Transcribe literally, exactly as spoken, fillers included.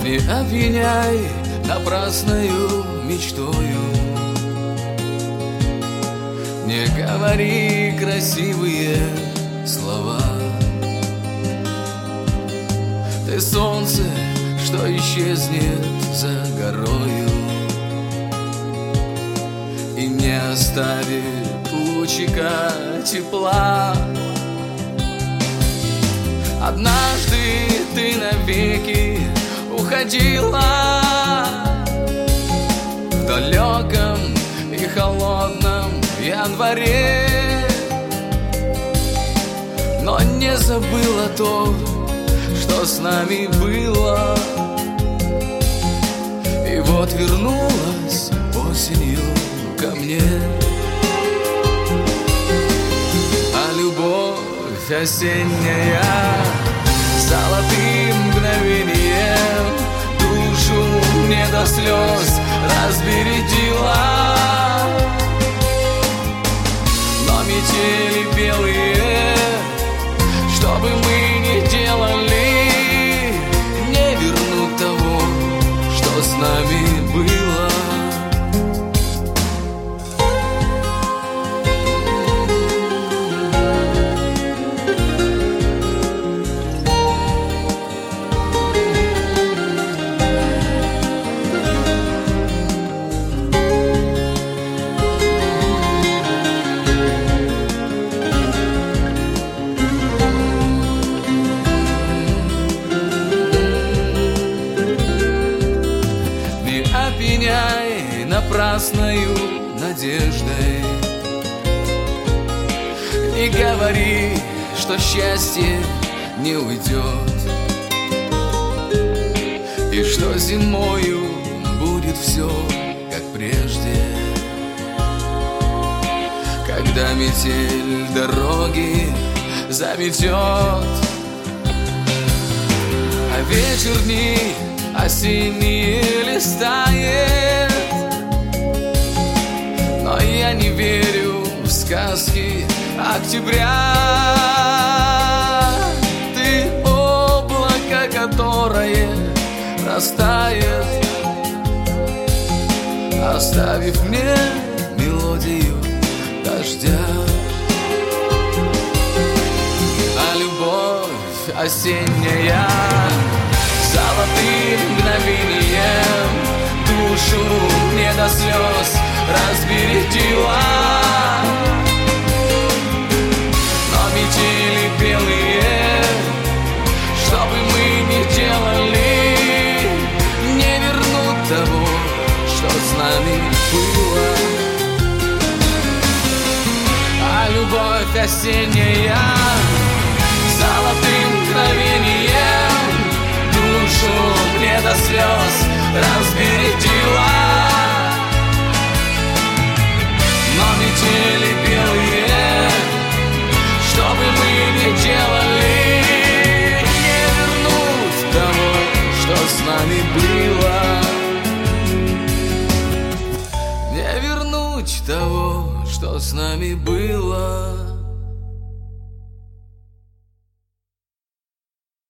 Не обвиняй напрасною мечтою, не говори красивые слова. Ты солнце, что исчезнет за горою и не оставит лучика тепла. Однажды ты навеки уходила в далеком и холодном январе, но не забыла то, что с нами было. И вот вернулась осенью ко мне. А любовь осенняя золотым мгновением душу мне до слез разбередила. Но метели белые, что бы мы ни делали, не вернут того, что с нами было. Обвиняй напрасною надеждой, не говори, что счастье не уйдет, и что зимою будет все как прежде. Когда метель дороги заметет, а вечер дни осенние листает. Но я не верю в сказки октября. Ты облако, которое растает, оставив мне мелодию дождя. А любовь осенняя золотым мгновением душу мне до слез разбередила. Но метели белые, что бы мы ни делали, не вернут того, что с нами было. А любовь осенняя золотым мгновением душу мне до слез разбередила. Но метели белые, что бы мы ни делали, не вернуть того, что с нами было. Не вернуть того, что с нами было.